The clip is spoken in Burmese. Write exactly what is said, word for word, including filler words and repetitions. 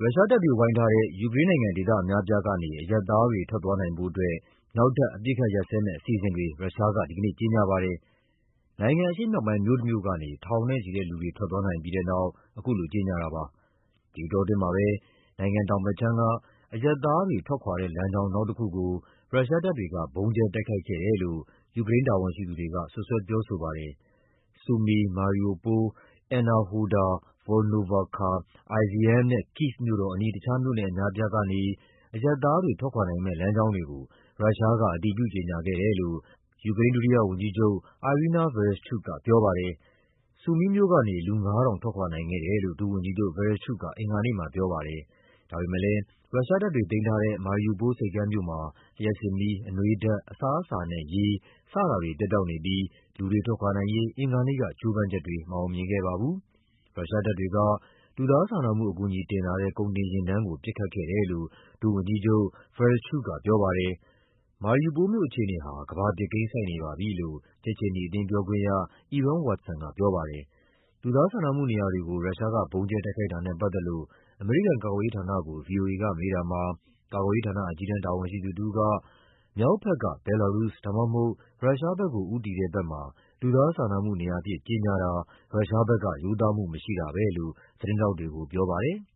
ရုရှားတပ်တွေဝိုင်းထားတဲ့ ယူကရိန်းနိုင်ငံဒေသအများအပြားကနေ အရပ်သားတွေ ထွက်သွားနိုင်ဖို့အတွက် နောက်ထပ် အပစ်အခတ်ရပ်စဲမယ့် အစီအစဉ်တွေ ရုရှားက ဒီကနေ့ ကြေညာပါတယ်။ နိုင်ငံအရှေ့မြောက်ပိုင်း မြို့တမြို့ကနေ ထောင်နဲ့ချီတဲ့လူတွေ ထွက်သွားနိုင်ပြီးတဲ့နောက် အခုလို ကြေညာတာပါ။ ဒီအတောအတွင်းမှာပဲ နိုင်ငံတောင်ဘက်ခြမ်းက အရပ်သားတွေ ထွက်ခွာတဲ့ လမ်းကြောင်း နောက်တခုကို ရုရှားတပ်တွေက ဗုံးကြဲတိုက်ခိုက်ခဲ့တယ်လို့ ယူကရိန်း တာဝန်ရှိသူတွေက စွပ်စွဲပြောဆိုပါတယ်။ Sumy ၊ Mariupol ၊ Enerhodar ၊ Volnovakha ၊ Izium နဲ့ Kiev မြို့တော်အနီး တခြားမြို့နယ်အများအပြားကနေ အရပ်သားတွေ ထွက်ခွာနိုင်မယ့် လမ်းကြောင်းတွေကို ရုရှားက အတည်ပြု ကြေညာခဲ့တယ်လို့ ယူကရိန်း ဒုတိယဝန်ကြီးချုပ် Iryna Vereshchuk ကပြောပါတယ်။ Sumy မြို့ကနေ လူ ငါးထောင် ထွက်ခွာနိုင်ခဲ့တယ်လို့ ဒုဝန်ကြီးချုပ် Vereshchuk က အင်္ဂါနေ့မှာပြောပါတယ်။ ဒါပေမယ့်လည်း ရုရှားတပ်တွေ သိမ်းထားတဲ့ Mariupol ဆိပ်ကမ်းမြို့မှာ လျှပ်စစ်မီး၊ အနွေးဓာတ်၊ အစားအစာနဲ့ ရေ စတာတွေ ပြတ်တောက်နေပြီး လူတွေထွက်ခွာနိုင်ရေး အင်္ဂါနေ့က ကြိုးပမ်းချက်တွေ မအောင်မြင်ခဲ့ပါဘူး။ ရုရှားတပ်တွေက လူသားစာနာမှုအကူအညီတင်လာတဲ့ ကုန်တင်ယာဉ်တန်းကို ပစ်ခတ်ခဲ့တယ်လို့ ဒုဝန်ကြီးချုပ် Vereshchuk ကပြောပါတယ်။ Mariupol မြို့အခြေအနေဟာ ကမ္ဘာပျက်ကိန်းဆိုက်နေပါပြီလို့ ကြက်ခြေနီအသင်းပြောခွင့်ရ Evan Watson ကပြောပါတယ်။ လူသားစာနာမှုနေရာတွေကို ရုရှားက ဗုံးကြဲတိုက်ခိုက်တာနဲ့ပတ်သက်လို့ အမေရိကန် ကာကွယ်ရေးဌာနကို ဗွီအိုအေကမေးတာမှာ ကာကွယ်ရေးဌာန အကြီးတန်းတာဝန်ရှိသူတဦးက မြောက်ဘက်က ဘဲလာရုစ် ဒါမှမဟုတ် ရုရှားဘက်ကို ဦးတည်တဲ့ဘက်မှာ လူသားစာနာမှုနေရာအဖြစ် ကြေညာတာ ရုရှားဘက်က ရိုးသားမှုမရှိတာပဲလို့ သတင်းထောက်တွေကို ပြောပါတယ်။